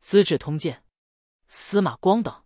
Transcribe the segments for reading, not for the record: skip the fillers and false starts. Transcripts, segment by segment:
资治通鉴》，司马光等。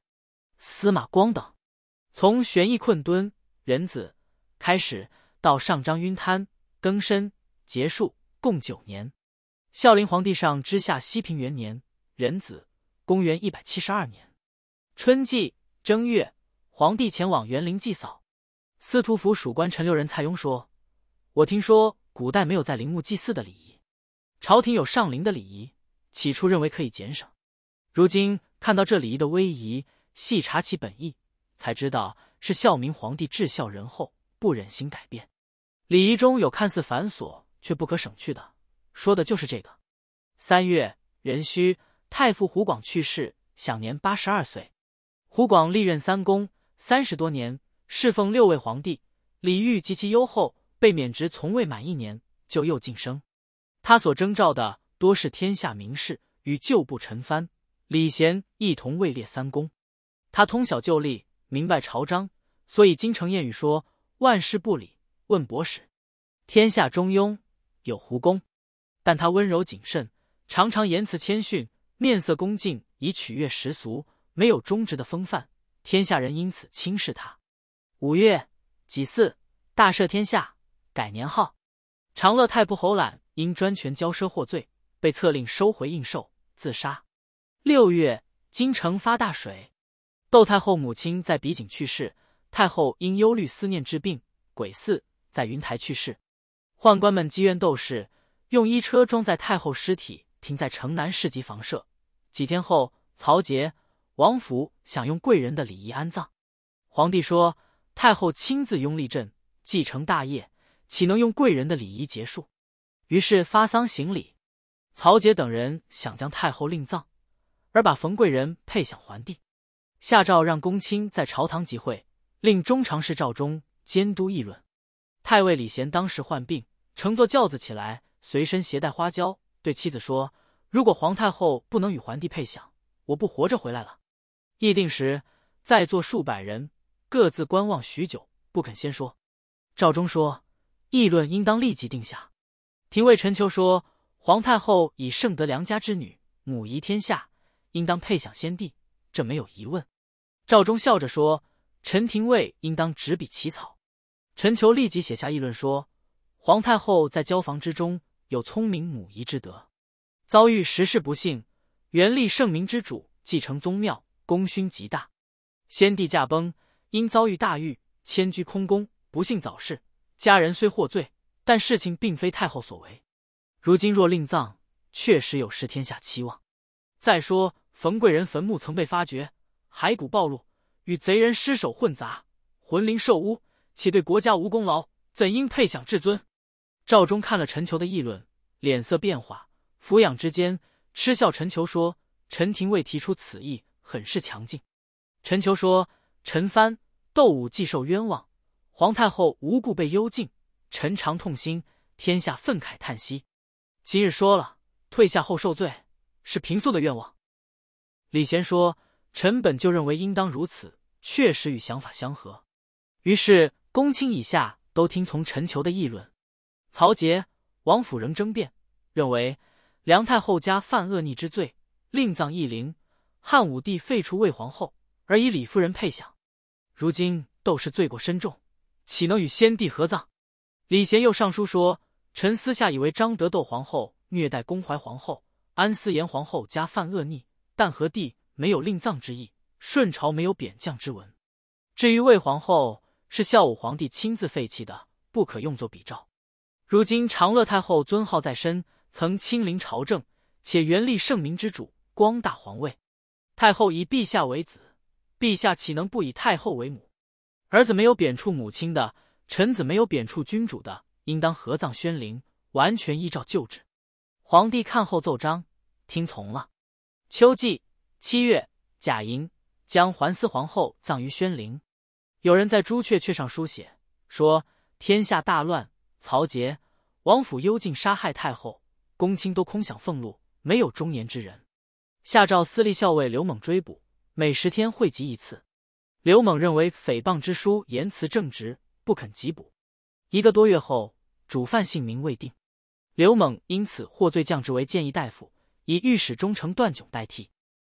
从玄义困敦、仁子开始，到上章晕滩、更深结束，共9年。孝灵皇帝上之下熙平元年，壬子，公元172年春季正月，皇帝前往园林祭扫。司徒府属官陈留人蔡邕说：“我听说古代没有在陵墓祭祀的礼仪，朝廷有上陵的礼仪，起初认为可以减省，如今看到这礼仪的威仪，细查其本意，才知道是孝明皇帝至孝仁厚，不忍心改变。礼仪中有看似繁琐却不可省去的，说的就是这个。3月，壬戌，太傅胡广去世，享年82岁。胡广历任3公30多年，侍奉6位皇帝，礼遇极其优厚，被免职从未满1年，就又晋升。他所征召的多是天下名士，与旧部陈蕃、李贤一同位列3公。他通晓旧例，明白朝章，所以京城谚语说：万事不理，问博史。天下中庸，有胡公。但他温柔谨慎，常常言辞谦逊，面色恭敬，以取悦时俗，没有忠直的风范，天下人因此轻视他。5月，己巳，大赦天下，改年号。长乐太仆侯览因专权骄奢获罪，被册令收回印绶，自杀。6月，京城发大水，窦太后母亲在比景去世，太后因忧虑思念治病，癸巳，在云台去世。宦官们积怨窦氏，用衣车装载太后尸体，停在城南市集房舍。几天后，曹节、王府想用贵人的礼仪安葬。皇帝说：太后亲自拥立朕，继承大业，岂能用贵人的礼仪结束？于是发丧行礼。曹节等人想将太后另葬，而把冯贵人配享还帝。下诏让公卿在朝堂集会，令中常侍赵忠监督议论。太尉李贤当时患病，乘坐轿子起来，随身携带花椒，对妻子说：如果皇太后不能与桓帝配享，我不活着回来了。议定时，在座数百人各自观望许久，不肯先说。赵忠说：议论应当立即定下。廷尉陈求说：皇太后以圣德良家之女，母仪天下，应当配享先帝，这没有疑问。赵忠笑着说：陈廷尉应当执笔起草。陈求立即写下议论说：皇太后在交房之中有聪明母仪之德，遭遇时事不幸，原立圣明之主，继承宗庙，功勋极大。先帝驾崩，因遭遇大狱，迁居空宫，不幸早逝，家人虽获罪，但事情并非太后所为。如今若另葬，确实有失天下期望。再说冯贵人坟墓曾被发掘，骸骨暴露，与贼人尸首混杂，魂灵受污，且对国家无功劳，怎应配享至尊？赵忠看了陈求的议论，脸色变化，俯仰之间，嗤笑陈求说：陈廷尉提出此意，很是强劲。陈求说：陈蕃、窦武既受冤枉，皇太后无故被幽禁，臣常痛心，天下愤慨叹息。今日说了，退下后受罪，是平素的愿望。李贤说：臣本就认为应当如此，确实与想法相合。于是公卿以下都听从陈求的议论。曹节、王府仍争辩，认为梁太后家犯恶逆之罪，另葬义陵；汉武帝废除魏皇后，而以李夫人配享。如今窦氏罪过深重，岂能与先帝合葬？李贤又上书说：臣私下以为张德窦皇后虐待恭怀皇后，安思妍皇后家犯恶逆，但和帝没有另葬之意，顺朝没有贬降之文。至于魏皇后，是孝武皇帝亲自废弃的，不可用作比照。如今长乐太后尊号在身，曾亲临朝政，且原立圣明之主，光大皇位。太后以陛下为子，陛下岂能不以太后为母？儿子没有贬黜母亲的，臣子没有贬黜君主的，应当合葬宣陵，完全依照旧制。皇帝看后奏章，听从了。秋季7月，甲寅，将桓思皇后葬于宣陵。有人在朱雀上书写说：天下大乱，曹节、王府幽禁杀害太后，公卿都空想俸禄，没有忠言之人。下诏司隶校尉刘猛追捕，每10天汇集一次。刘猛认为诽谤之书言辞正直，不肯缉捕。1个多月后，主犯姓名未定，刘猛因此获罪降职为谏议大夫，以御史中丞段炯代替。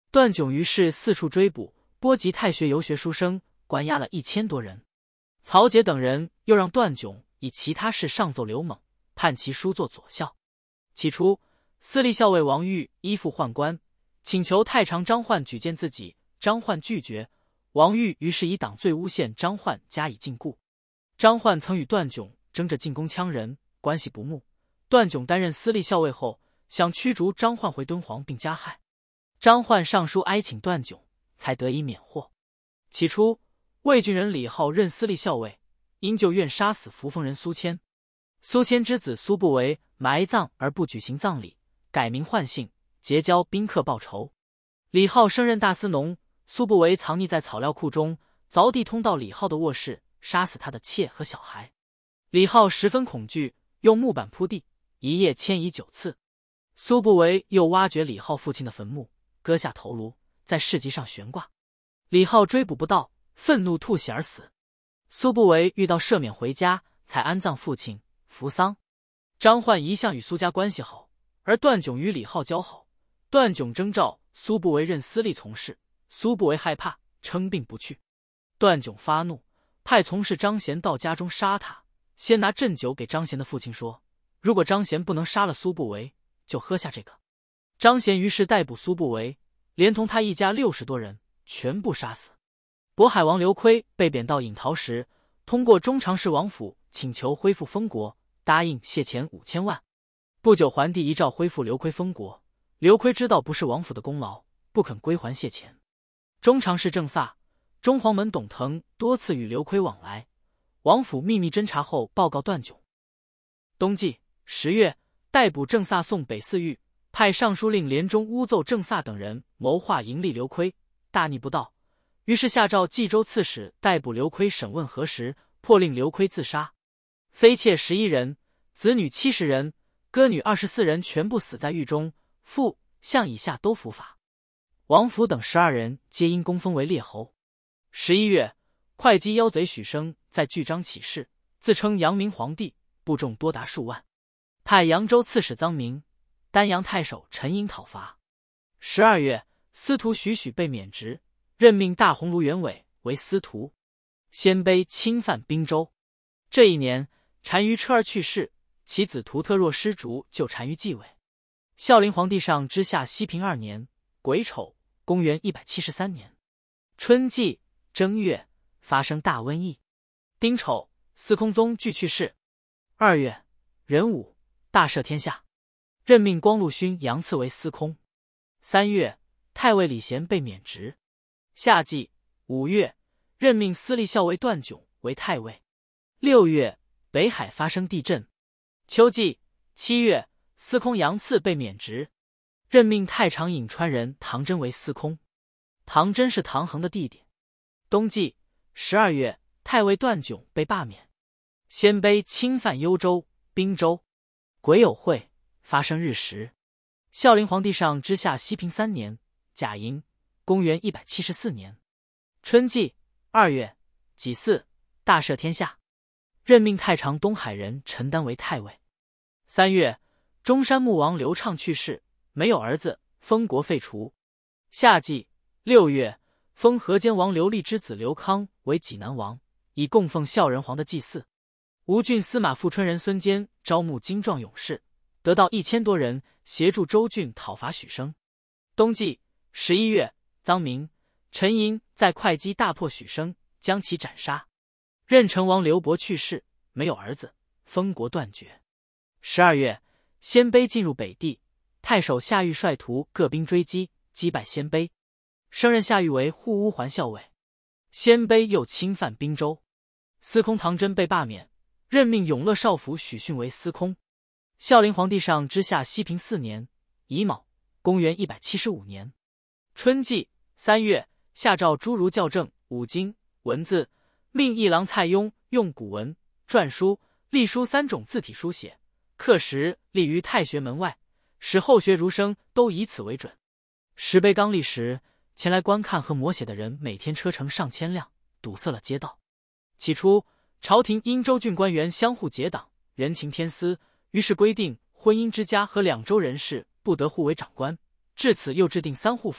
段炯于是四处追捕，波及太学游学书生，关押了1000多人。曹节等人又让段炯以其他事上奏刘猛，判其书作左校。起初，司隶校尉王玉依附宦官，请求太常张焕举荐自己，张焕拒绝。王玉于是以党罪诬陷张焕，加以禁锢。张焕曾与段炯争着进宫羌人，关系不睦。段炯担任司隶校尉后，想驱逐张焕回敦煌并加害。张焕上书哀请段炯，才得以免祸。起初，魏郡人李浩任司隶校尉，因就愿杀死扶风人苏谦。苏谦之子苏不韦埋葬而不举行葬礼，改名换姓，结交宾客报仇。李浩升任大司农，苏不韦藏匿在草料库中，凿地通到李浩的卧室，杀死他的妾和小孩。李浩十分恐惧，用木板铺地，一夜迁移9次。苏不韦又挖掘李浩父亲的坟墓，割下头颅，在市集上悬挂。李浩追捕不到，愤怒吐血而死。苏不韦遇到赦免回家，才安葬父亲，扶丧。张焕一向与苏家关系好，而段炯与李浩交好。段炯征召苏不韦任司隶从事，苏不韦害怕，称病不去。段炯发怒，派从事张贤到家中杀他，先拿鸩酒给张贤的父亲说，如果张贤不能杀了苏不韦，就喝下这个。张贤于是逮捕苏不韦，连同他一家60多人全部杀死。渤海王刘珪被贬到颍桃时，通过中常侍王府请求恢复封国，答应谢钱5000万。不久，桓帝遗诏恢复刘珪封国。刘珪知道不是王府的功劳，不肯归还谢钱。中常侍郑萨、中黄门董腾多次与刘珪往来，王府秘密侦查后报告段炯。冬季10月，逮捕郑萨送北寺狱，派尚书令连中诬奏郑萨等人谋划迎立刘珪，大逆不道，于是下诏冀州刺史逮捕刘珪，审问核实，迫令刘珪自杀。妃妾11人，子女70人，歌女24人全部死在狱中，父、相以下都伏法。王府等12人皆因功封为列侯。11月，会稽妖贼许生在巨章起事，自称阳明皇帝，部众多达数万，派扬州刺史臧明、丹阳太守陈寅讨伐。12月，司徒许许被免职，任命大鸿胪元伟为司徒。鲜卑侵犯滨州。这一年，单于车儿去世，其子图特若失烛就单于继位。孝灵皇帝上之下熙平2年癸丑，公元173年春季正月，发生大瘟疫。丁丑，司空宗具去世。2月，壬午，大赦天下，任命光禄勋杨赐为司空。3月，太尉李贤被免职。夏季5月，任命司隶校尉段炯为太尉。6月，北海发生地震。秋季7月，司空杨赐被免职，任命太常颍川人唐真为司空。唐真是唐衡的弟弟。冬季12月，太尉段炯被罢免。鲜卑侵犯幽州、滨州。癸酉会，发生日食。孝灵皇帝上之下熙平3年甲寅，公元174年春季2月己巳，大赦天下，任命太常东海人陈丹为太尉。3月，中山穆王刘畅去世，没有儿子，封国废除。夏季6月，封河间王刘立之子刘康为济南王，以供奉孝仁皇的祭祀。吴郡司马富春人孙坚招募精壮勇士，得到1000多人，协助周俊讨伐许生。冬季11月，臧明、陈寅在会稽大破许生，将其斩杀。任城王刘伯去世，没有儿子，封国断绝。12月，鲜卑进入北地，太守夏玉率徒各兵追击，击败鲜卑，升任夏玉为护乌桓校尉。鲜卑又侵犯滨州，司空唐真被罢免，任命永乐少府许逊为司空。孝灵皇帝上之下熙平4年乙卯，公元175年春季3月，下诏诸儒校正五经文字，命议郎蔡邕用古文、篆书、隶书3种字体书写，刻石立于太学门外，使后学儒生都以此为准。石碑刚立时，前来观看和摹写的人每天车程上千辆，堵塞了街道。起初，朝廷因州郡官员相互结党，人情偏私，于是规定婚姻之家和两州人士不得互为长官，至此又制定3户法，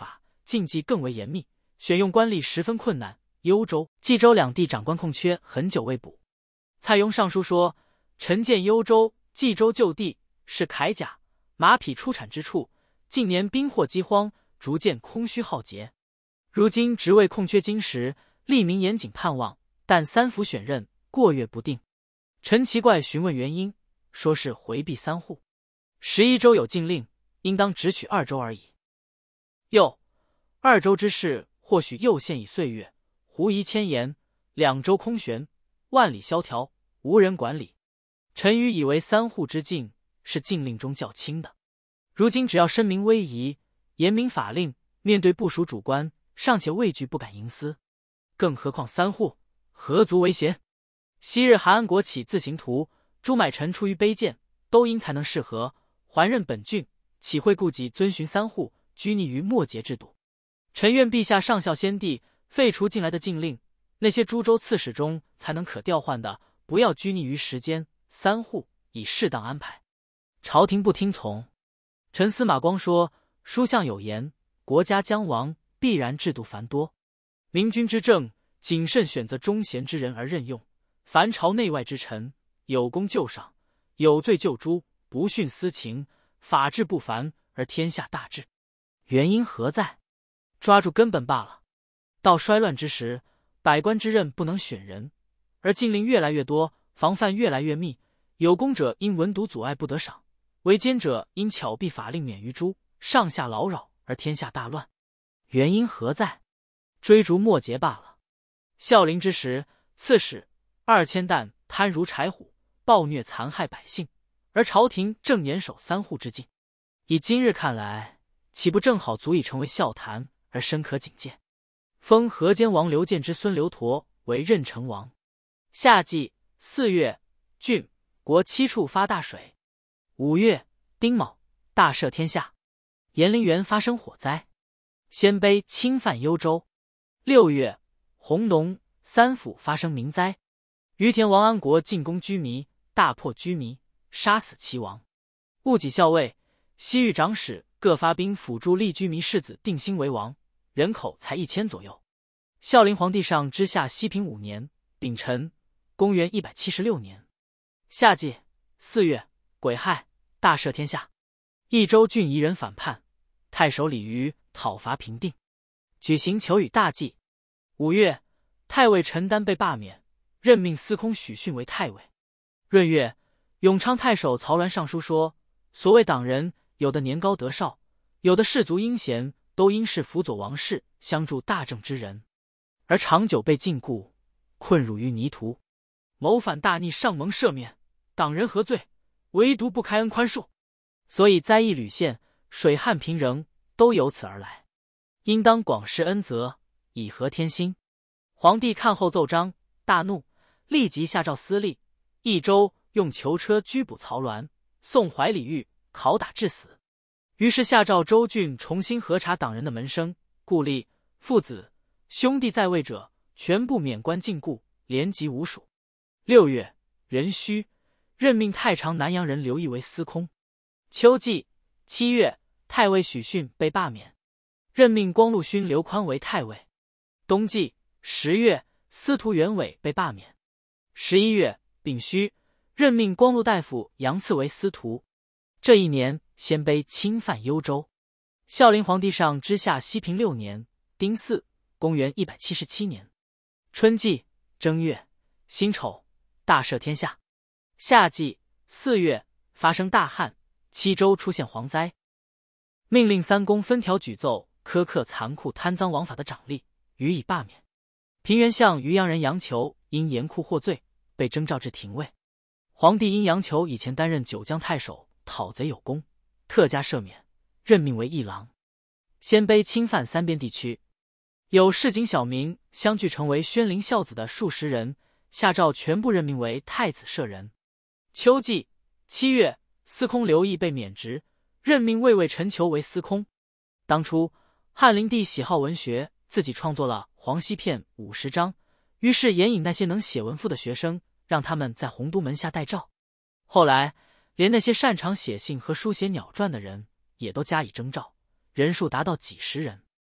禁忌更为严密，选用官吏十分困难。幽州、冀州两地长官空缺很久未补。蔡邕上书说：“臣见幽州、冀州就地是铠甲、马匹出产之处，近年兵祸饥荒，逐渐空虚耗竭。如今职位空缺金石，吏民严谨盼望，但三府选任过越不定。臣奇怪询问原因，说是回避三户。11州有禁令，应当只取2州而已。又2州之事，或许又现已岁月，狐疑千言，2州空悬，万里萧条，无人管理。臣愚以为三户之禁是禁令中较轻的，如今只要申明威仪，严明法令，面对部属主官，尚且畏惧不敢营私，更何况三户，何足为嫌？昔日韩安国起自行图，朱买臣出于卑贱，都因才能适合，还任本郡，岂会顾及遵循三户，拘泥于末节制度？臣愿陛下上孝先帝，废除近来的禁令，那些诸州刺史中才能可调换的，不要拘泥于时间，三户以适当安排。朝廷不听从。臣司马光说：“书相有言，国家将亡，必然制度繁多。明君之政，谨慎选择忠贤之人而任用。凡朝内外之臣，有功就赏，有罪就诛，不徇私情，法治不凡，而天下大治。原因何在？抓住根本罢了。到衰乱之时，百官之任不能选人，而禁令越来越多，防范越来越密。有功者因文牍阻碍不得赏，为奸者因巧避法令免于诛，上下劳扰而天下大乱。原因何在？追逐末节罢了。孝陵之时，刺史2000担贪如柴虎，暴虐残害百姓，而朝廷正严守三户之禁。以今日看来，岂不正好足以成为笑谈，而深可警戒？封河间王刘建之孙刘佗为任城王。夏季4月，郡国7处发大水。5月丁卯，大赦天下。延陵园发生火灾，鲜卑侵犯幽州。6月，弘农三府发生民灾，于田王安国进攻居弥，大破居弥，杀死齐王。戊己校尉、西域长史各发兵辅助立居弥世子定兴为王，人口才1000左右。孝陵皇帝上之下熙平5年丙辰，公元176年夏季4月癸亥，大赦天下。益州郡夷人反叛，太守李渔讨伐平定，举行求雨大祭。5月，太尉陈丹被罢免，任命司空许逊为太尉。闰月，永昌太守曹鸾上书说：所谓党人，有的年高德少，有的士族英贤，都因是辅佐王室，相助大政之人，而长久被禁锢，困辱于泥途，谋反大逆，上蒙赦免，党人何罪？唯独不开恩宽恕。所以灾异屡现，水旱贫�rang，都由此而来，应当广施恩泽，以和天心。皇帝看后奏章，大怒，立即下诏司隶益州用囚车拘捕曹鸾，送怀里狱，拷打致死。于是下诏州郡重新核查党人的门生、故吏、父子、兄弟在位者，全部免官禁锢，连及无属。6月，壬戌，任命太常南阳人刘毅为司空。秋季7月，太尉许逊被罢免，任命光禄勋刘宽为太尉。冬季10月，司徒元伟被罢免。11月丙戌，任命光禄大夫杨赐为司徒。这一年，鲜卑侵犯幽州。孝陵皇帝上之下熙平6年丁巳，公元177年春季正月辛丑，大赦天下。夏季4月，发生大旱，7州出现蝗灾，命令三公分条举奏苛刻残酷贪赃枉法的长吏，予以罢免。平原相渔阳人杨求因严酷获罪，被征召至廷尉。皇帝因杨求以前担任九江太守，讨贼有功，特加赦免，任命为议郎。鲜卑侵犯三边地区，有市井小民相聚成为宣陵孝子的数十人，下诏全部任命为太子舍人。秋季7月，司空刘毅被免职，任命卫尉陈求为司空。当初汉灵帝喜好文学，自己创作了《黄溪片》50章，于是援引那些能写文赋的学生，让他们在洪都门下待诏。后来连那些擅长写信和书写鸟传的人也都加以征召，人数达到几十人。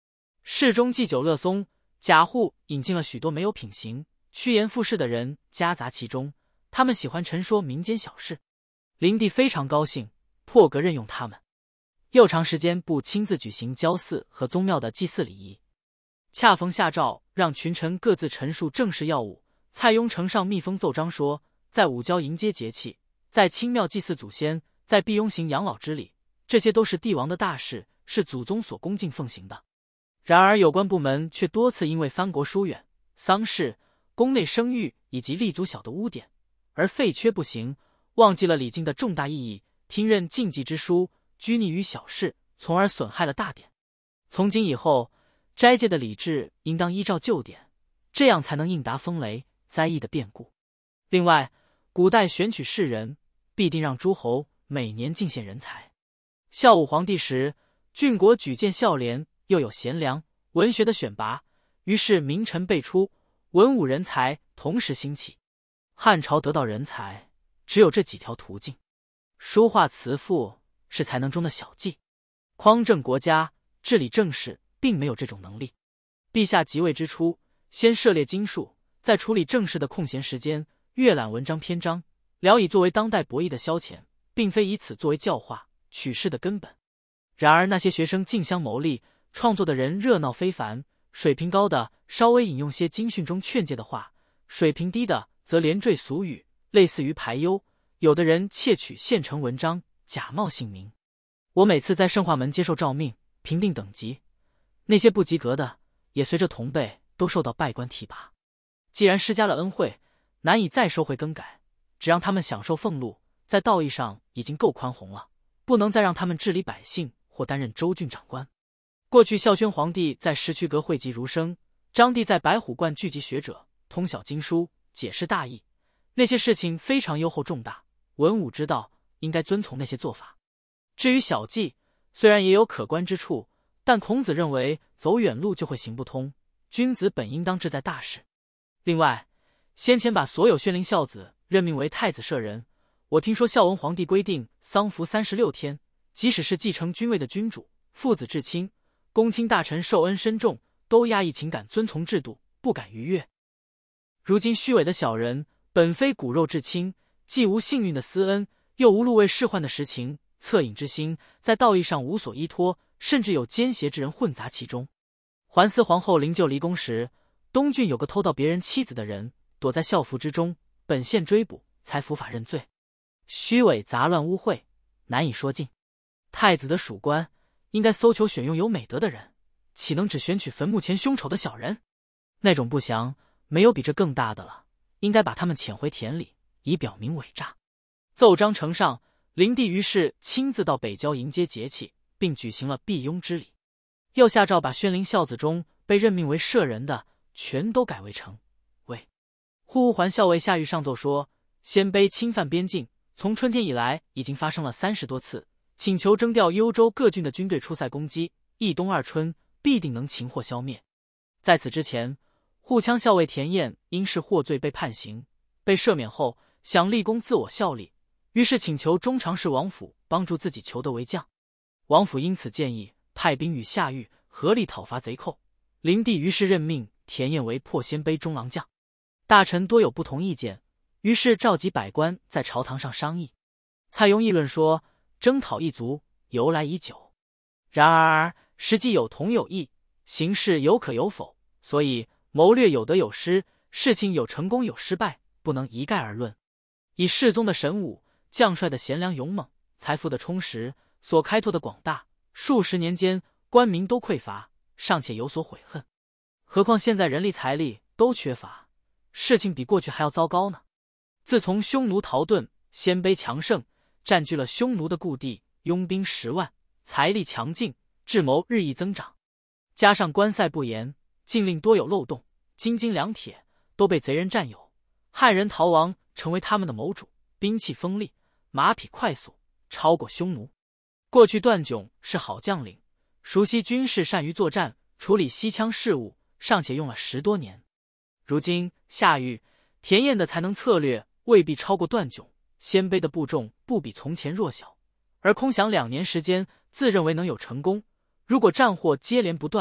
市中祭酒乐松，贾户引进了许多没有品行、趋炎附势的人夹杂其中，他们喜欢陈说民间小事。灵帝非常高兴，破格任用他们，又长时间不亲自举行郊祀和宗庙的祭祀礼仪。恰逢下诏让群臣各自陈述政事要务，蔡邕呈上密封奏章说，在五郊迎接节气，在清庙祭祀祖先，在辟雍行养老之礼，这些都是帝王的大事，是祖宗所恭敬奉行的。然而有关部门却多次因为藩国疏远、丧事、宫内生育以及立足小的污点而废缺不行，忘记了礼敬的重大意义，听任禁忌之书，拘泥于小事，从而损害了大典。从今以后，斋戒的礼制应当依照旧典，这样才能应答风雷灾异的变故。另外，古代选取士人，必定让诸侯每年进献人才。孝武皇帝时，郡国举荐孝廉，又有贤良、文学的选拔，于是名臣辈出，文武人才同时兴起。汉朝得到人才，只有这几条途径：书画辞赋是才能中的小技，匡正国家、治理政事并没有这种能力。陛下即位之初，先涉猎经术，在处理政事的空闲时间阅览文章篇章，聊以作为当代博弈的消遣，并非以此作为教化取士的根本。然而那些学生竞相谋利，创作的人热闹非凡，水平高的稍微引用些经训中劝诫的话，水平低的则连缀俗语，类似于排忧。有的人窃取现成文章，假冒姓名。我每次在圣化门接受诏命，评定等级，那些不及格的也随着同辈都受到拜官提拔。既然施加了恩惠，难以再收回更改，只让他们享受俸禄，在道义上已经够宽宏了，不能再让他们治理百姓或担任州郡长官。过去孝宣皇帝在石渠阁汇集儒生，张帝在白虎观聚集学者，通晓经书，解释大义，那些事情非常优厚重大，文武之道应该遵从那些做法。至于小计，虽然也有可观之处，但孔子认为走远路就会行不通，君子本应当志在大事。另外，先前把所有宣陵孝子任命为太子舍人，我听说孝文皇帝规定丧服36天，即使是继承君位的君主、父子至亲、公卿大臣受恩深重，都压抑情感，遵从制度，不敢逾越。如今虚伪的小人，本非骨肉至亲，既无幸运的私恩，又无禄位仕宦的实情，恻隐之心，在道义上无所依托，甚至有奸邪之人混杂其中。桓思皇后灵柩离宫时，东郡有个偷盗别人妻子的人，躲在校服之中，本县追捕，才伏法认罪。虚伪杂乱污秽，难以说尽。太子的属官应该搜求选用有美德的人，岂能只选取坟墓前凶丑的小人？那种不祥，没有比这更大的了，应该把他们遣回田里，以表明伪诈。奏章呈上，灵帝于是亲自到北郊迎接节气，并举行了辟雍之礼。又下诏把宣陵孝子中被任命为舍人的，全都改为丞尉。护还校尉夏玉上奏说，鲜卑侵犯边境，从春天以来已经发生了30多次，请求征调幽州各郡的军队出塞攻击，一冬二春必定能擒获消灭。在此之前，护羌校尉田彦因是获罪被判刑，被赦免后想立功自我效力，于是请求中常侍王府帮助自己求得为将。王府因此建议派兵与夏玉合力讨伐贼寇，灵帝于是任命田彦为破鲜卑中郎将。大臣多有不同意见，于是召集百官在朝堂上商议。蔡邕议论说，征讨一族由来已久，然而实际有同有异，行事有可有否，所以谋略有得有失，事情有成功有失败，不能一概而论。以世宗的神武，将帅的贤良勇猛，财富的充实，所开拓的广大，数十年间官民都匮乏，尚且有所悔恨，何况现在人力财力都缺乏，事情比过去还要糟糕呢。自从匈奴逃遁，鲜卑强盛，占据了匈奴的故地，拥兵10万，财力强劲，智谋日益增长，加上关塞不严，禁令多有漏洞，金金两铁都被贼人占有，汉人逃亡成为他们的谋主，兵器锋利，马匹快速，超过匈奴。过去段炯是好将领，熟悉军事，善于作战，处理西羌事务，尚且用了10多年。如今夏玉、田彦的才能策略未必超过段炯，鲜卑的部众不比从前弱小，而空想2年时间，自认为能有成功。如果战祸接连不断，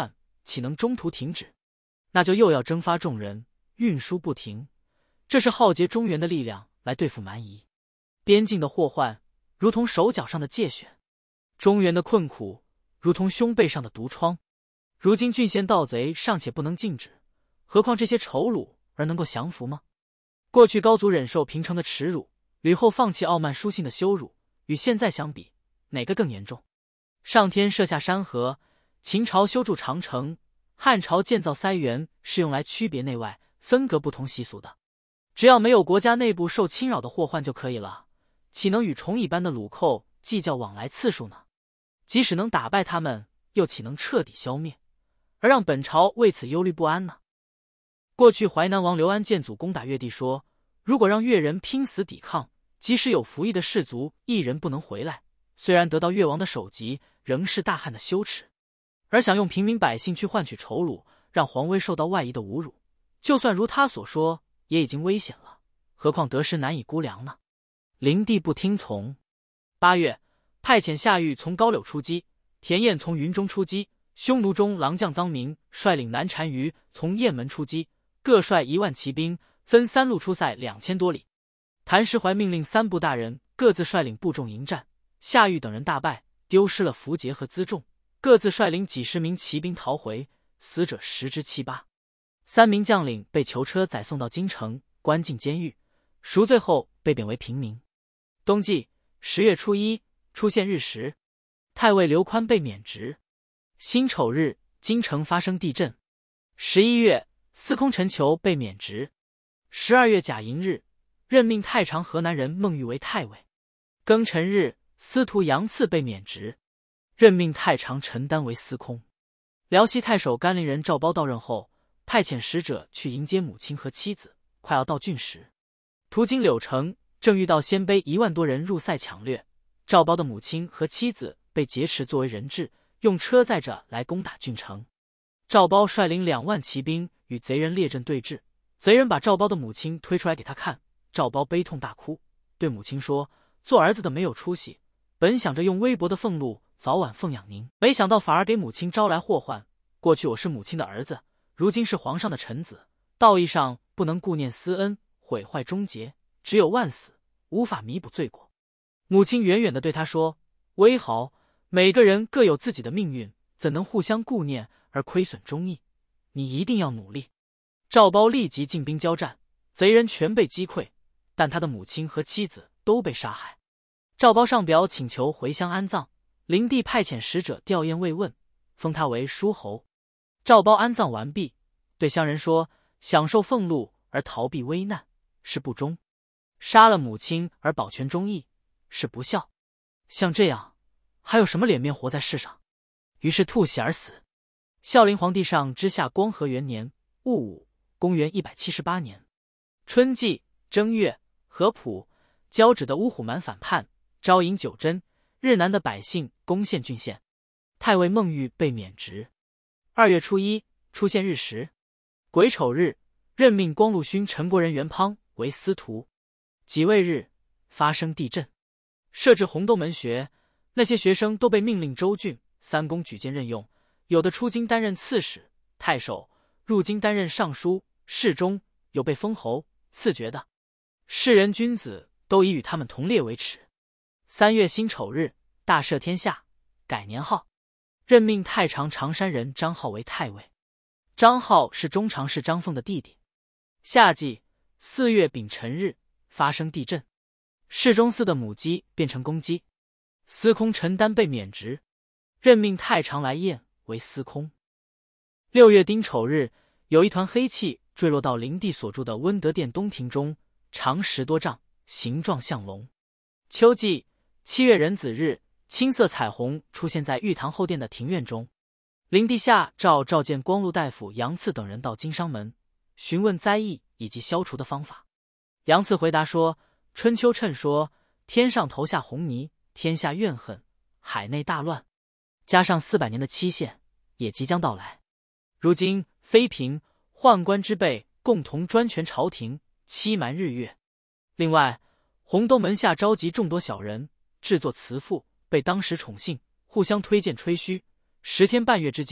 岂能中途停止？那就又要征发众人，运输不停，这是浩劫中原的力量来对付蛮夷。边境的祸患如同手脚上的疥癣，中原的困苦如同胸背上的毒疮。如今郡县盗贼尚且不能禁止，何况这些仇虏而能够降服吗？过去高祖忍受平城的耻辱，吕后放弃傲慢书信的羞辱，与现在相比，哪个更严重？上天设下山河，秦朝修筑长城，汉朝建造塞园，是用来区别内外，分隔不同习俗的。只要没有国家内部受侵扰的祸患就可以了，岂能与虫蚁般的虏寇计较往来次数呢？即使能打败他们，又岂能彻底消灭，而让本朝为此忧虑不安呢？过去淮南王刘安建祖攻打越地说，如果让越人拼死抵抗，即使有服役的士卒一人不能回来，虽然得到越王的首级，仍是大汉的羞耻。而想用平民百姓去换取仇虏，让皇威受到外夷的侮辱，就算如他所说，也已经危险了，何况得失难以估量呢？灵帝不听从。8月，派遣夏玉从高柳出击，田彦从云中出击，匈奴中郎将臧明率领南单于从雁门出击，各率1万骑兵，分3路出塞2000多里。谭石怀命令3部大人各自率领部众迎战，夏玉等人大败，丢失了符节和辎重，各自率领几十名骑兵逃回，死者10之7八。3名将领被囚车载送到京城，关进监狱，赎罪后被贬为平民。冬季10月初1，出现日食，太尉刘宽被免职。辛丑日，京城发生地震。11月，司空陈求被免职。12月甲寅日，任命太常河南人孟玉为太尉。庚辰日，司徒杨赐被免职，任命太常陈丹为司空。辽西太守甘陵人赵褒到任后，派遣使者去迎接母亲和妻子，快要到郡时，途经柳城，正遇到鲜卑1万多人入塞抢掠，赵褒的母亲和妻子被劫持作为人质，用车载着来攻打郡城。赵褒率领2万骑兵与贼人列阵对峙，贼人把赵褒的母亲推出来给他看，赵褒悲痛大哭，对母亲说，做儿子的没有出息，本想着用微薄的俸禄早晚奉养您，没想到反而给母亲招来祸患。过去我是母亲的儿子，如今是皇上的臣子，道义上不能顾念私恩，毁坏忠节，只有万死，无法弥补罪过。母亲远远地对他说，微豪，每个人各有自己的命运，怎能互相顾念而亏损忠义？你一定要努力。赵褒立即进兵交战，贼人全被击溃，但他的母亲和妻子都被杀害。赵褒上表请求回乡安葬，灵帝派遣使者吊唁慰问，封他为叔侯。赵褒安葬完毕，对乡人说，享受俸禄而逃避危难是不忠，杀了母亲而保全忠义是不孝，像这样还有什么脸面活在世上？于是吐血而死。孝灵皇帝上之下光和元年戊午，公元178年春季正月，合浦交趾的乌虎蛮反叛，招引九真日南的百姓攻陷郡县，太尉孟玉被免职。2月初1，出现日食。癸丑日，任命光禄勋陈国人袁滂为司徒。己未日，发生地震，设置洪洞门学，那些学生都被命令州郡3公举荐任用，有的出京担任刺史、太守，入京担任尚书、侍中，有被封侯、赐爵的。世人君子都以与他们同列为耻。3月辛丑日，大赦天下，改年号，任命太常常山人张浩为太尉。张浩是中常侍张凤的弟弟。夏季4月丙辰日，发生地震，侍中司的母鸡变成公鸡。司空陈丹被免职，任命太常来彦为司空。6月丁丑日，有一团黑气坠落到灵帝所住的温德殿东庭中，长10多丈，形状像龙。秋季7月壬子日，青色彩虹出现在玉堂后殿的庭院中。灵帝下诏召见光禄大夫杨赐等人到金商门，询问灾异以及消除的方法。杨赐回答说，春秋谶说，天上投下红泥，天下怨恨，海内大乱，加上400年的期限也即将到来。如今妃嫔宦官之辈共同专权朝廷，欺瞒日月。另外洪洞门下召集众多小人，制作词赋，被当时宠幸，互相推荐吹嘘，10天半月之间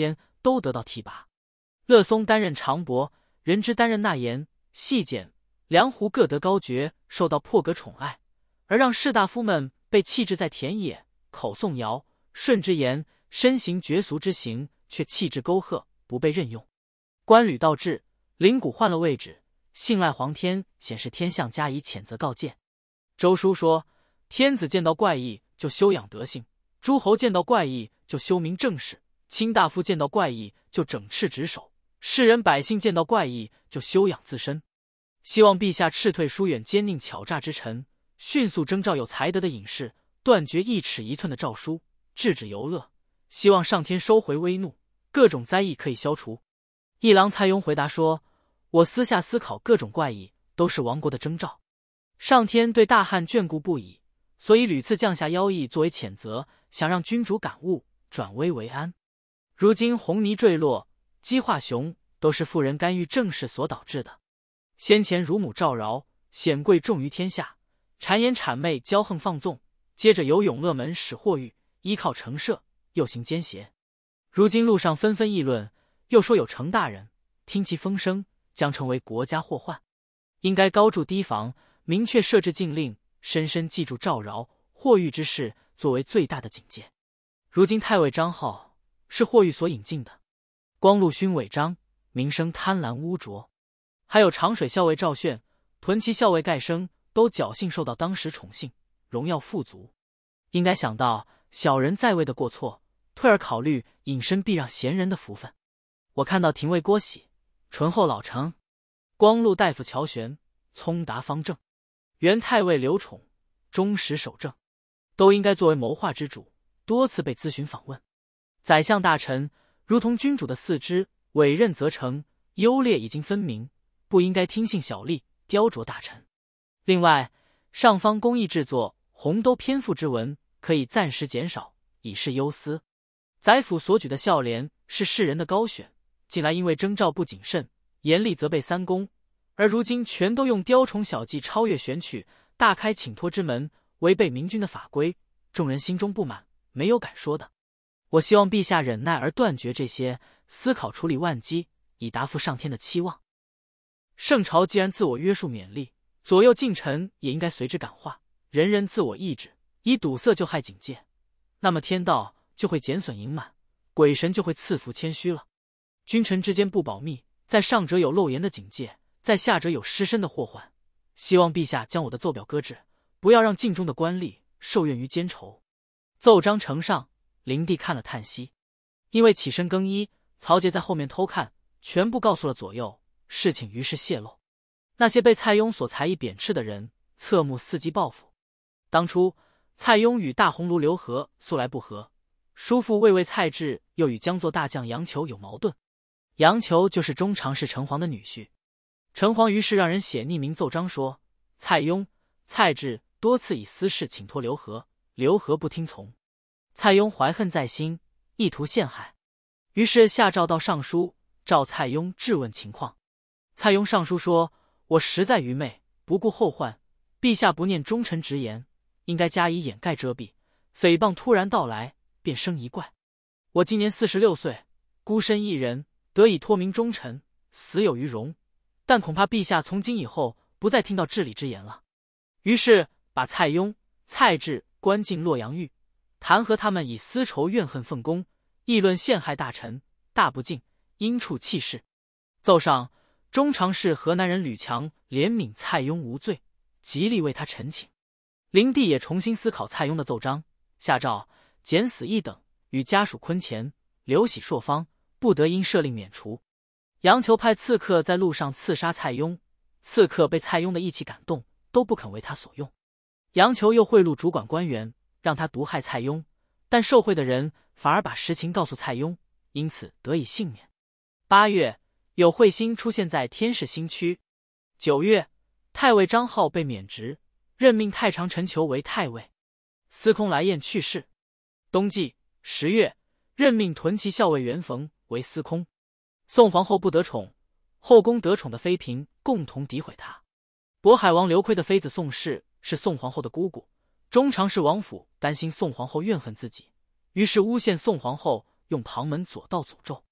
都得到提拔。乐松担任长伯，任之担任纳言、细检、梁胡各得高爵，受到破格宠爱，而让士大夫们被弃置在田野，口颂尧舜之言，身行绝俗之行，却弃置沟壑，不被任用。官吕倒置，灵谷换了位置，信赖皇天，显示天象加以谴责告诫。周书说，天子见到怪异就修养德性，诸侯见到怪异就修明正事，卿大夫见到怪异就整饬职守，世人百姓见到怪异就修养自身。希望陛下斥退疏远奸佞巧诈之臣，迅速征召有才德的隐士，断绝一尺一寸的诏书，制止游乐。希望上天收回威怒，各种灾异可以消除。议郎蔡邕回答说，我私下思考，各种怪异都是亡国的征兆，上天对大汉眷顾不已，所以屡次降下妖异作为谴责，想让君主感悟，转危为安。如今红泥坠落，姬化雄，都是妇人干预政事所导致的。先前乳母赵娆，显贵重于天下，谗言谄媚，骄横放纵，接着由永乐门使霍玉依靠陈涉，又行奸邪。如今路上纷纷议论，又说有程大人听其风声，将成为国家祸患，应该高筑堤防，明确设置禁令，深深记住赵娆、霍玉之事，作为最大的警戒。如今太尉张浩是霍玉所引进的，光禄勋韦章名声贪婪污浊，还有长水校尉赵炫、屯骑校尉盖生，都侥幸受到当时宠幸，荣耀富足。应该想到小人在位的过错，退而考虑隐身避让贤人的福分。我看到廷尉郭喜、醇厚老成、光禄大夫乔玄、聪达方正、原太尉刘宠、忠实守正，都应该作为谋划之主，多次被咨询访问。宰相大臣如同君主的四肢，委任则成，优劣已经分明，不应该听信小吏，雕琢大臣。另外，上方公议制作洪都偏赋之文，可以暂时减少，以示忧思。宰府所举的孝廉是世人的高选，近来因为征召不谨慎，严厉责备三公，而如今全都用雕虫小技超越选取，大开请托之门，违背明君的法规，众人心中不满，没有敢说的。我希望陛下忍耐而断绝这些，思考处理万机，以答复上天的期望。圣朝既然自我约束勉励，左右近臣也应该随之感化，人人自我抑制，以堵塞就害警戒，那么天道就会减损盈满，鬼神就会赐福谦虚了。君臣之间不保密，在上者有漏言的警戒，在下者有失身的祸患。希望陛下将我的奏表搁置，不要让境中的官吏受怨于奸仇。奏章呈上，灵帝看了叹息，因为起身更衣，曹节在后面偷看，全部告诉了左右，事情于是泄露。那些被蔡邕所裁以贬斥的人，侧目伺机报复。当初蔡邕与大鸿胪刘和素来不和，叔父卫尉蔡郅又与将作大将杨球有矛盾。杨球就是中常侍陈璜的女婿。陈璜于是让人写匿名奏章说，蔡邕、蔡郅多次以私事请托刘和，刘和不听从。蔡邕怀恨在心，意图陷害，于是下诏到尚书，召蔡邕质问情况。蔡邕上书说，我实在愚昧，不顾后患，陛下不念忠臣直言，应该加以掩盖遮蔽，诽谤突然到来，便生疑怪。我今年46岁，孤身一人，得以托名忠臣，死有余荣，但恐怕陛下从今以后不再听到治理之言了。于是把蔡邕、蔡郅关进洛阳狱，弹劾他们以私仇怨恨奉公，议论陷害大臣，大不敬，应处弃市。奏上，中常侍河南人吕强怜悯蔡邕无罪，极力为他陈请。灵帝也重新思考蔡邕的奏章，下诏减死一等，与家属坤钱，刘喜朔方，不得因赦令免除。杨球派刺客在路上刺杀蔡邕，刺客被蔡邕的义气感动，都不肯为他所用。杨球又贿赂主管官员，让他毒害蔡邕，但受贿的人反而把实情告诉蔡邕，因此得以幸免。8月，有彗星出现在天市新区。9月，太尉张浩被免职，任命太常陈求为太尉。司空来彦去世。冬季10月，任命屯骑校尉袁逢为司空。宋皇后不得宠，后宫得宠的妃嫔共同诋毁她。渤海王刘珪的妃子宋氏是宋皇后的姑姑，中常侍王府担心宋皇后怨恨自己，于是诬陷宋皇后用旁门左道诅咒。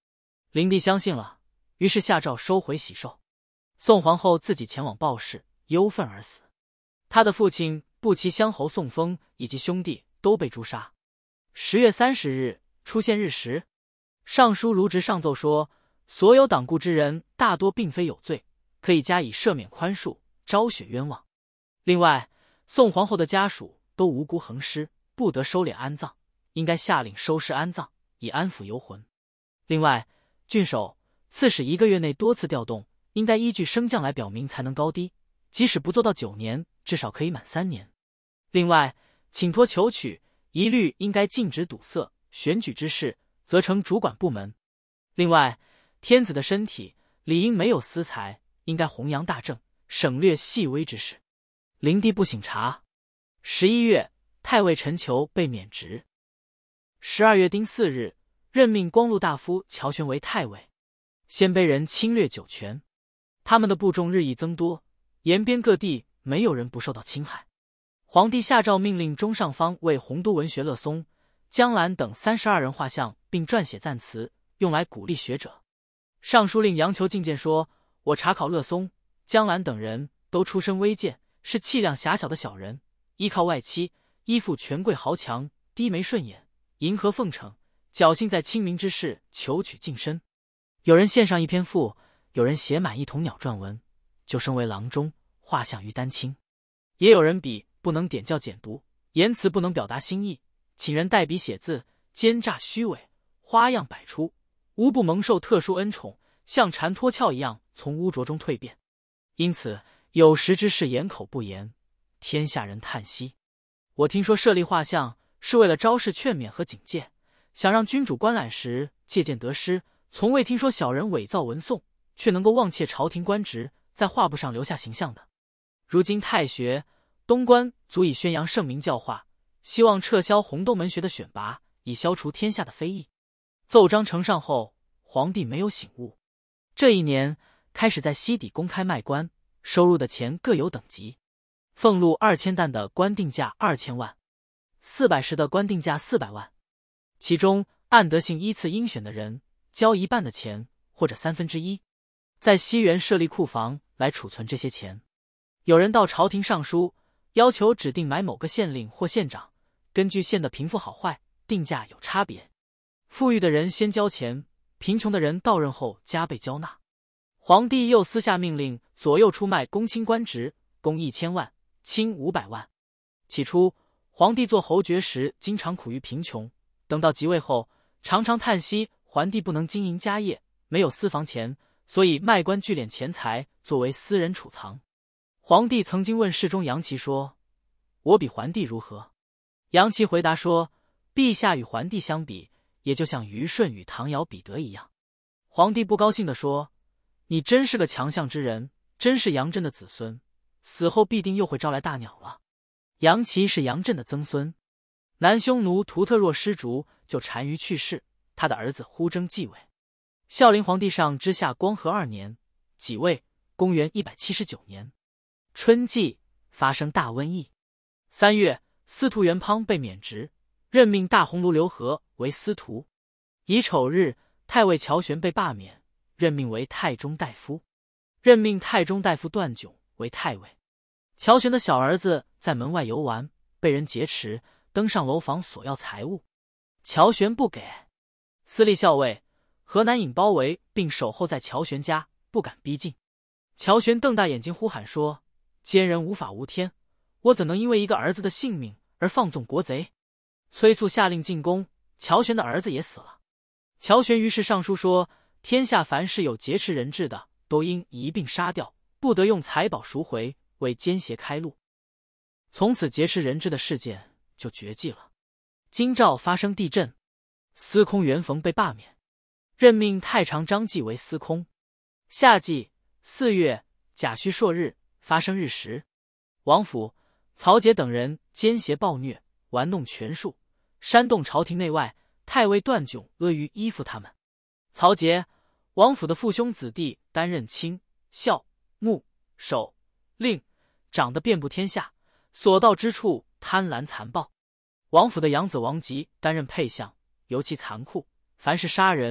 灵帝相信了，于是下诏收回喜寿。宋皇后自己前往报事，忧愤而死。他的父亲步骑乡侯宋丰以及兄弟都被诛杀。10月30日出现日食，尚书卢植上奏说，所有党锢之人大多并非有罪，可以加以赦免宽恕，昭雪冤枉。另外，宋皇后的家属都无辜横尸，不得收敛安葬，应该下令收尸安葬，以安抚幽魂。另外，郡守、刺史1个月内多次调动，应该依据升降来表明才能高低，即使不做到9年，至少可以满3年。另外，请托求取一律应该禁止堵塞，选举之事则成主管部门。另外，天子的身体理应没有私财，应该弘扬大政，省略细微之事。灵帝不省察。11月，太尉陈求被免职。12月丁巳日，任命光禄大夫乔玄为太尉。鲜卑人侵略酒泉，他们的部众日益增多，沿边各地没有人不受到侵害。皇帝下诏命令中上方为洪都文学乐松、江兰等32人画像，并撰写赞词，用来鼓励学者。尚书令杨求进谏说，我查考乐松、江兰等人都出身微贱，是气量狭小的小人，依靠外戚，依附权贵豪强，低眉顺眼，迎合奉承，侥幸在亲民之事求取晋升。有人献上一篇赋，有人写满一桶鸟撰文，就升为郎中，画像于丹青。也有人比不能点教简读，言辞不能表达心意，请人代笔写字，奸诈虚伪，花样百出，无不蒙受特殊恩宠，像蝉脱壳一样从污浊中蜕变。因此有识之士言口不言，天下人叹息。我听说设立画像是为了昭示劝勉和警戒，想让君主观览时借鉴得失，从未听说小人伪造文颂，却能够妄窃朝廷官职，在画布上留下形象的。如今太学、东关足以宣扬圣明教化，希望撤销洪都门学的选拔，以消除天下的非议。奏章呈上后，皇帝没有醒悟。这一年开始在西底公开卖官，收入的钱各有等级。俸禄2000担的官定价2000万，400石的官定价400万。其中按德性依次应选的人交1半的钱，或者1/3，在西园设立库房来储存这些钱。有人到朝廷上书，要求指定买某个县令或县长，根据县的贫富好坏，定价有差别。富裕的人先交钱，贫穷的人到任后加倍交纳。皇帝又私下命令左右出卖公卿官职，公1000万，卿500万。起初，皇帝做侯爵时经常苦于贫穷，等到即位后，常常叹息桓帝不能经营家业，没有私房钱，所以卖官聚敛钱财，作为私人储藏。皇帝曾经问侍中杨琦说，我比桓帝如何？杨琦回答说，陛下与桓帝相比，也就像虞舜与唐尧彼得一样。皇帝不高兴地说，你真是个强项之人，真是杨震的子孙，死后必定又会招来大鸟了。杨琦是杨震的曾孙，南匈奴图特若失逐，就单于去世，他的儿子呼征继位。孝灵皇帝上之下光和2年，己未，公元179年。春季发生大瘟疫。3月，司徒元滂被免职，任命大鸿胪刘和为司徒。乙丑日，太尉乔玄被罢免，任命为太中大夫。任命太中大夫段炯为太尉。乔玄的小儿子在门外游玩，被人劫持，登上楼房索要财物，乔玄不给。司隶校尉、河南尹包围并守候在乔玄家，不敢逼近。乔玄瞪大眼睛呼喊说，奸人无法无天，我怎能因为一个儿子的性命而放纵国贼？催促下令进宫，乔玄的儿子也死了。乔玄于是上书说，天下凡是有劫持人质的，都应一并杀掉，不得用财宝赎回，为奸邪开路。从此劫持人质的事件就绝迹了。京兆发生地震，司空袁逢被罢免，任命太常张继为司空。夏季4月甲戌朔日发生日食，王府、曹节等人奸邪暴虐，玩弄权术，煽动朝廷内外。太尉段炯阿谀依附他们。曹节、王府的父兄子弟担任卿、校、牧、守、令，长得遍布天下，所到之处贪婪残暴。王府的养子王吉担任配相，尤其残酷，凡是杀人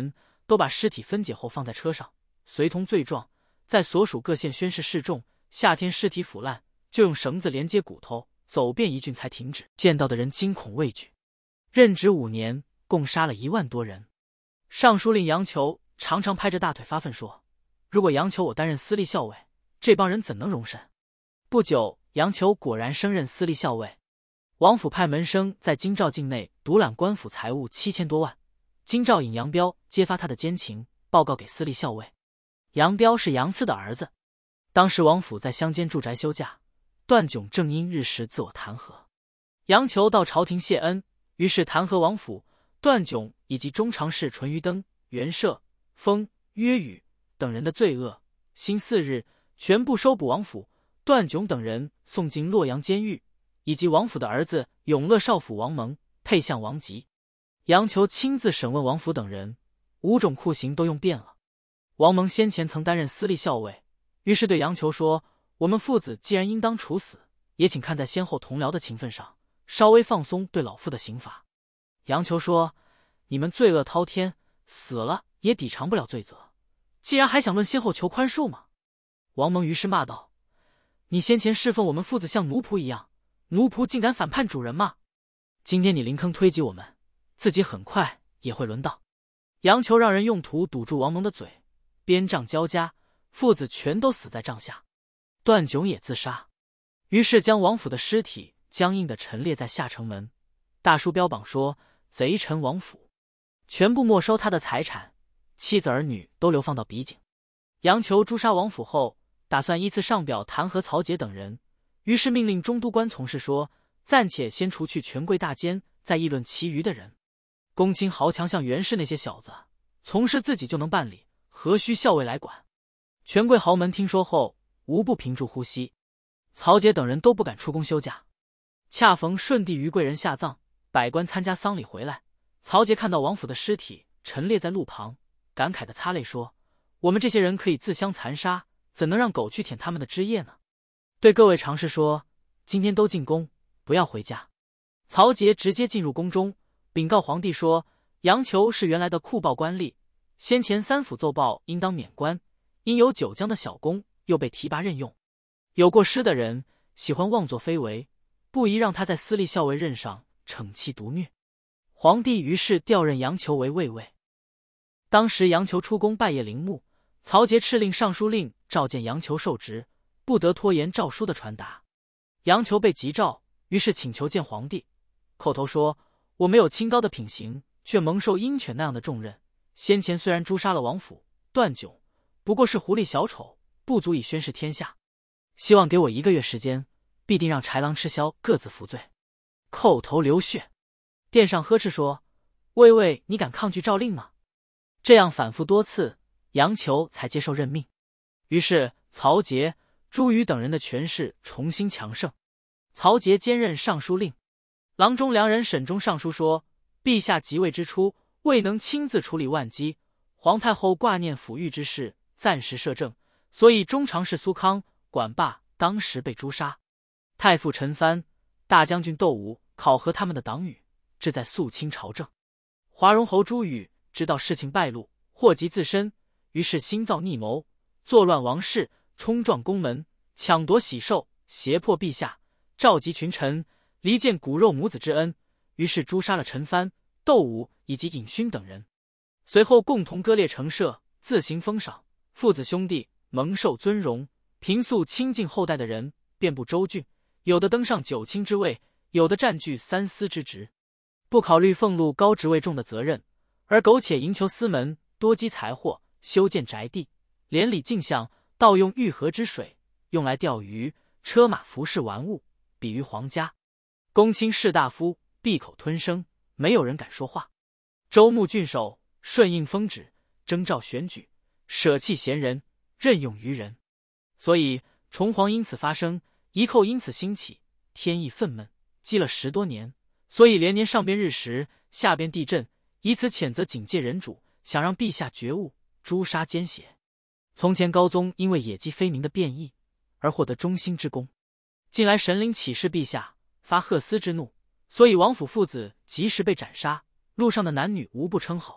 都把尸体分解后放在车上，随同罪状，在所属各县宣示示众。夏天尸体腐烂，就用绳子连接骨头，走遍一郡才停止。见到的人惊恐畏惧。任职5年，共杀了1万多人。尚书令杨球常常拍着大腿发愤说：“如果杨球我担任司隶校尉，这帮人怎能容身？”不久，杨球果然升任司隶校尉。王府派门生在京兆境内独揽官府财物7000多万。京兆尹杨彪揭发他的奸情，报告给司隶校尉。杨彪是杨赐的儿子。当时王府在乡间住宅休假，段炯正因日时自我弹劾。杨球到朝廷谢恩，于是弹劾王府、段炯以及中常侍淳于登、袁绍、封、约宇等人的罪恶。星4日，全部收捕王府、段炯等人，送进洛阳监狱，以及王府的儿子永乐少府王蒙、配相王吉。杨球亲自审问王府等人，5种酷刑都用遍了。王蒙先前曾担任司隶校尉，于是对杨球说：“我们父子既然应当处死，也请看在先后同僚的情分上，稍微放松对老父的刑罚。”杨球说：“你们罪恶滔天，死了也抵偿不了罪责，既然还想论先后求宽恕吗？”王蒙于是骂道：“你先前侍奉我们父子像奴仆一样，奴仆竟敢反叛主人吗？今天你临坑推挤我们，自己很快也会轮到。”杨球让人用土堵住王蒙的嘴，鞭杖交加，父子全都死在帐下。段炯也自杀，于是将王府的尸体僵硬地陈列在下城门，大书标榜说：“贼臣王府”，全部没收他的财产，妻子儿女都流放到比井。杨球诛杀王府后，打算依次上表弹劾曹节等人，于是命令中都官从事说：“暂且先除去权贵大监，再议论其余的人。公卿豪强像袁氏那些小子，从事自己就能办理，何须校尉来管？”权贵豪门听说后，无不屏住呼吸。曹节等人都不敢出宫休假。恰逢顺帝于贵人下葬，百官参加丧礼回来，曹节看到王府的尸体陈列在路旁，感慨地擦泪说：“我们这些人可以自相残杀，怎能让狗去舔他们的汁液呢？”对各位常侍说：“今天都进宫，不要回家。”曹节直接进入宫中，禀告皇帝说：“杨球是原来的库报官吏，先前3府奏报应当免官，因有九江的小功，又被提拔任用。有过失的人，喜欢妄作非为，不宜让他在司隶校尉任上惩弃毒虐。”皇帝于是调任杨球为卫尉。当时杨球出宫拜谒陵墓，曹节敕令尚书令召见杨球受职，不得拖延诏书的传达。杨球被急召，于是请求见皇帝，口头说：“我没有清高的品行，却蒙受鹰犬那样的重任。先前虽然诛杀了王府、段炯，不过是狐狸小丑，不足以宣示天下。希望给我1个月时间，必定让豺狼吃枭各自服罪。”叩头流血。殿上呵斥说：“卫尉，你敢抗拒诏令吗？”这样反复多次，杨球才接受任命。于是曹节、朱瑜等人的权势重新强盛。曹节兼任尚书令。郎中良人审中尚书说：“陛下即位之初，未能亲自处理万机，皇太后挂念抚育之事，暂时摄政，所以中常侍苏康、管霸当时被诛杀。太傅陈蕃、大将军窦武考核他们的党羽，志在肃清朝政。华容侯朱宇知道事情败露，祸及自身，于是新造逆谋，作乱王室，冲撞宫门，抢夺喜寿，胁迫陛下，召集群臣，离间骨肉母子之恩，于是诛杀了陈蕃、窦武以及尹勋等人。随后共同割裂城舍，自行封赏，父子兄弟蒙受尊荣，平素亲近后代的人遍布州郡，有的登上9卿之位，有的占据3司之职，不考虑俸禄高职位重的责任，而苟且营求私门，多积财货，修建宅地，连里镜像，盗用御河之水，用来钓鱼，车马服饰玩物，比于皇家。公卿士大夫闭口吞声，没有人敢说话。州牧郡守顺应封旨，征召选举，舍弃贤人，任用愚人。所以崇皇因此发生，夷寇因此兴起，天意愤懑，积了10多年，所以连年上边日食，下边地震，以此谴责警戒人主，想让陛下觉悟，诛杀奸邪。从前高宗因为野鸡非民的变异而获得忠心之功，近来神灵启示陛下，发赫思之怒，所以王府父子及时被斩杀，路上的男女无不称好，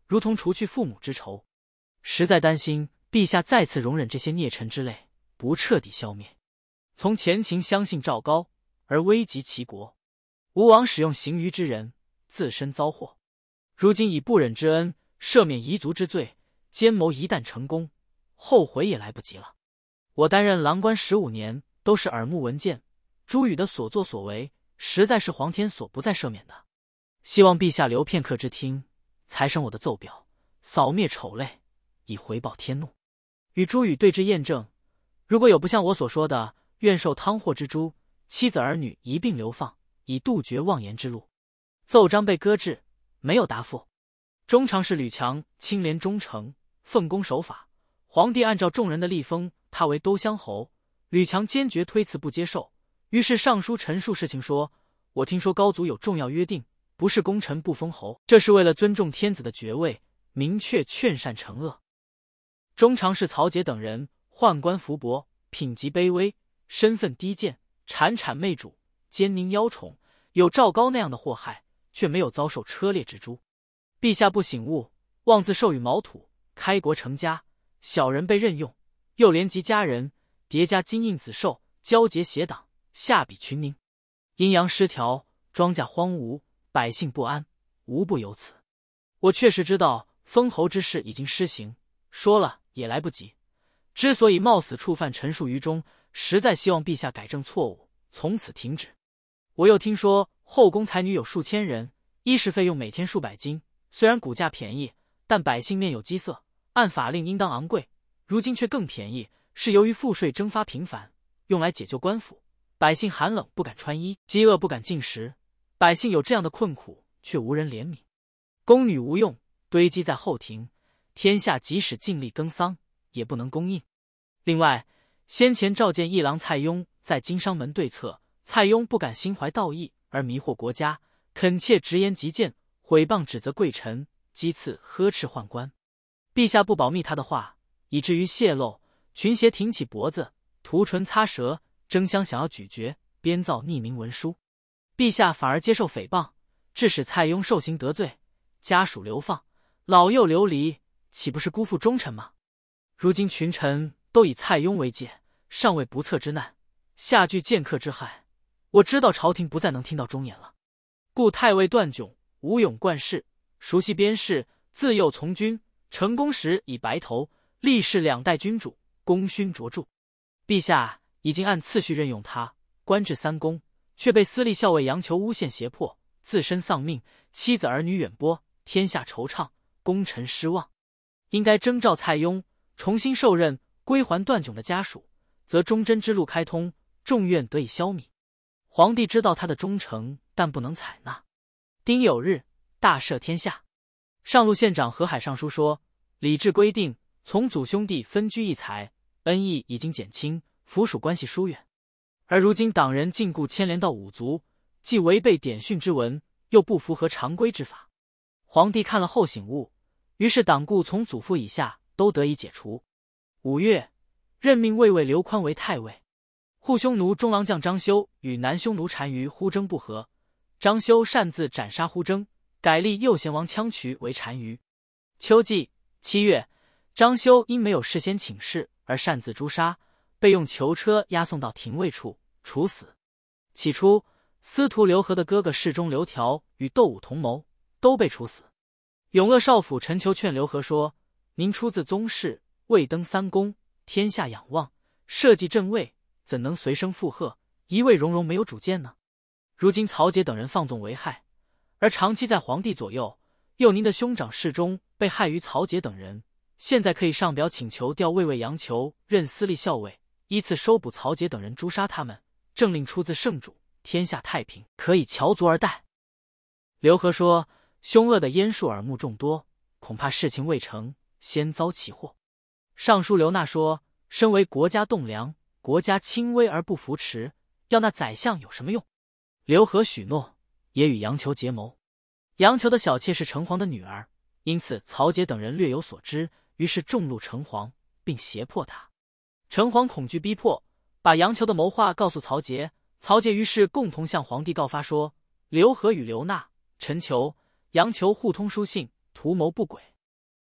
如同除去父母之仇。实在担心陛下再次容忍这些孽臣之类，不彻底消灭。从前秦相信赵高，而危及其国，吴王使用行于之人，自身遭祸。如今以不忍之恩赦免夷族之罪，奸谋一旦成功，后悔也来不及了。我担任郎官15年，都是耳目闻见，朱宇的所作所为，实在是皇天所不再赦免的。希望陛下留片刻之听，裁审我的奏表，扫灭丑类，以回报天怒。与朱宇对质验证，如果有不像我所说的，愿受汤祸之诛，妻子儿女一并流放，以杜绝妄言之路。奏章被搁置，没有答复。中常侍吕强清廉忠诚，奉公守法，皇帝按照众人的立封他为都乡侯。吕强坚决推辞不接受，于是上书陈述事情说：我听说高祖有重要约定，不是功臣不封侯，这是为了尊重天子的爵位，明确劝善惩恶。中常侍曹节等人宦官福薄，品级卑微，身份低贱，产谄媚主，奸佞邀宠，有赵高那样的祸害，却没有遭受车裂之诛。陛下不醒悟，妄自授予毛土，开国成家，小人被任用，又连及家人，叠加金印子授，交结邪党，下笔群佞，阴阳失调，庄稼荒芜，百姓不安，无不有此。我确实知道封侯之事已经施行，说了也来不及。之所以冒死触犯陈述于中，实在希望陛下改正错误，从此停止。我又听说后宫才女有数千人，衣食费用每天数百金，虽然骨价便宜，但百姓面有饥色，按法令应当昂贵，如今却更便宜，是由于赋税征发频繁，用来解救官府，百姓寒冷不敢穿衣，饥饿不敢进食，百姓有这样的困苦，却无人怜悯。宫女无用，堆积在后庭，天下即使尽力耕桑，也不能供应。另外，先前召见议郎蔡邕在经商门对策，蔡邕不敢心怀道义而迷惑国家，恳切直言极谏，毁谤指责贵臣，讥刺呵斥宦官。陛下不保密他的话，以至于泄露，群邪挺起脖子，涂唇擦舌，争相想要咀嚼，编造匿名文书。陛下反而接受诽谤，致使蔡邕受刑得罪，家属流放，老幼流离，岂不是辜负忠臣吗？如今群臣都以蔡邕为戒，尚未不测之难，下惧剑客之害，我知道朝廷不再能听到忠言了。故太尉段炯、吴勇冠世，熟悉边事，自幼从军，成功时以白头，历仕2代君主，功勋卓著。陛下已经按次序任用他，官至3公，却被司隶校尉杨求诬陷胁迫，自身丧命，妻子儿女远播，天下惆怅，功臣失望。应该征召蔡邕，重新受任，归还段炯的家属，则忠贞之路开通，众怨得以消弭。皇帝知道他的忠诚，但不能采纳。丁酉日，大赦天下。上路县长何海上书说，礼制规定，从祖兄弟分居一财，恩义已经减轻，府属关系疏远。而如今党人禁锢牵连到5族，既违背典训之文，又不符合常规之法。皇帝看了后醒悟，于是党锢从祖父以下都得以解除。5月，任命卫尉刘宽为太尉。护匈奴中郎将张修与南匈奴单于呼征不和，张修擅自斩杀呼征，改立右贤王羌渠为单于。秋季7月，张修因没有事先请示而擅自诛杀，被用囚车押送到廷尉处处死。起初，司徒刘和的哥哥侍中刘条与窦武同谋，都被处死。永乐少府陈求劝刘和说：您出自宗室，未登3公，天下仰望，社稷正位，怎能随声附和，一味容没有主见呢？如今曹节等人放纵为害，而长期在皇帝左右，又您的兄长侍中被害于曹节等人，现在可以上表请求调卫尉杨求任司隶校尉，依次收捕曹节等人，诛杀他们，政令出自圣主，天下太平，可以翘足而待。刘和说：凶恶的阉术耳目众多，恐怕事情未成，先遭其祸。尚书刘纳说：身为国家栋梁，国家轻微而不扶持，要那宰相有什么用？刘和许诺，也与杨求结谋。杨求的小妾是城隍的女儿，因此曹节等人略有所知，于是众怒城隍，并胁迫他。城隍恐惧逼迫，把杨求的谋划告诉曹节，曹节于是共同向皇帝告发说：刘和与刘纳、陈求、杨求互通书信，图谋不轨，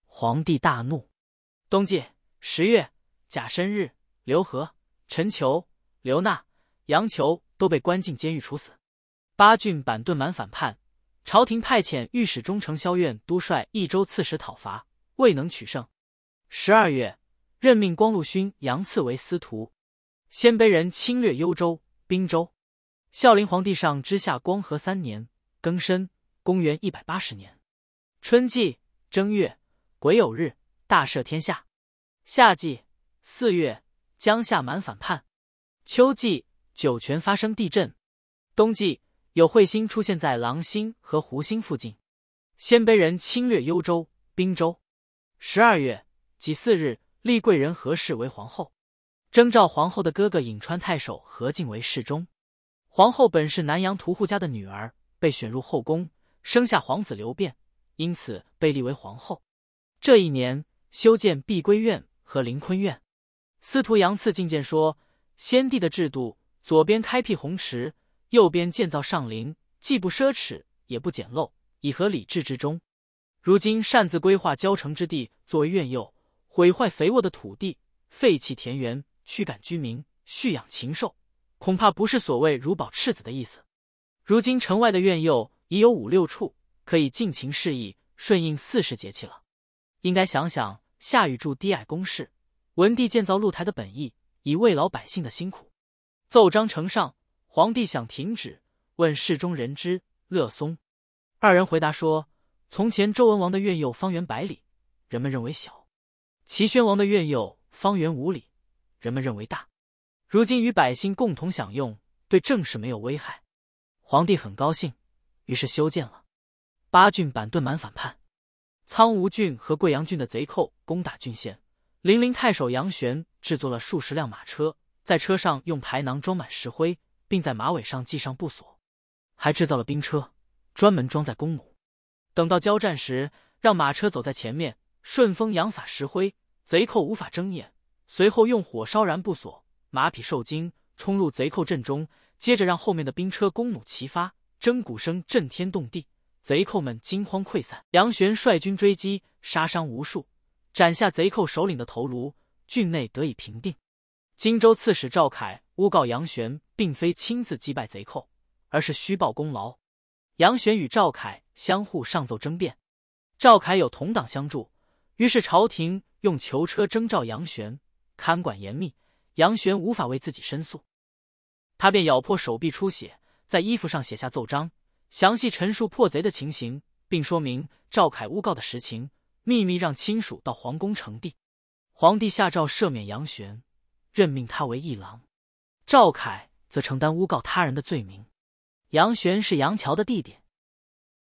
皇帝大怒。冬季10月，甲申日，刘和、陈求、刘纳、杨求都被关进监狱处死。巴郡板盾满反叛，朝廷派遣御史中丞萧苑督率益州刺史讨伐，未能取胜。12月，任命光禄勋杨赐为司徒。鲜卑人侵略幽州、滨州。孝灵皇帝上之下光和3年，庚申，公元180年。春季正月，癸酉日，大赦天下。夏季4月，江夏满反叛。秋季酒泉发生地震。冬季有彗星出现在狼星和湖星附近。鲜卑人侵略幽州、滨州。12月己巳日，立贵人何氏为皇后。征召皇后的哥哥颍川太守何进为侍中。皇后本是南阳屠户家的女儿，被选入后宫，生下皇子刘辩，因此被立为皇后。这一年修建碧归院和临坤院。司徒杨赐进谏说，先帝的制度，左边开辟鸿池，右边建造上林，既不奢侈也不简陋，以合礼制之中。如今擅自规划郊城之地作为院囿，毁坏肥沃的土地，废弃田园，驱赶居民，蓄养禽兽，恐怕不是所谓如保赤子的意思。如今城外的院囿已有5、6处，可以尽情适宜，顺应40节气了。应该想想夏禹筑低矮宫室，文帝建造露台的本意，以慰劳百姓的辛苦。奏章呈上，皇帝想停止，问侍中人之、乐松二人回答说，从前周文王的院囿方圆100里，人们认为小；齐宣王的院囿方圆5里，人们认为大。如今与百姓共同享用，对政事没有危害。皇帝很高兴，于是修建了。巴郡板盾满反叛，苍梧郡和贵阳郡的贼寇攻打郡县，零陵太守杨玄制作了数十辆马车，在车上用排囊装满石灰，并在马尾上系上布锁，还制造了兵车，专门装载弓弩。等到交战时，让马车走在前面，顺风扬洒石灰，贼寇无法睁眼。随后用火烧燃布锁，马匹受惊，冲入贼寇阵中，接着让后面的兵车弓弩齐发，征鼓声震天动地，贼寇们惊慌溃散。杨玄率军追击，杀伤无数，斩下贼寇首领的头颅，郡内得以平定。荆州刺史赵凯诬告杨玄并非亲自击败贼寇，而是虚报功劳。杨玄与赵凯相互上奏争辩，赵凯有同党相助，于是朝廷用囚车征召杨玄，看管严密，杨玄无法为自己申诉，他便咬破手臂出血，在衣服上写下奏章，详细陈述破贼的情形，并说明赵凯诬告的实情，秘密让亲属到皇宫呈递。皇帝下诏赦免杨玄，任命他为议郎，赵凯则承担诬告他人的罪名。杨玄是杨乔的弟弟，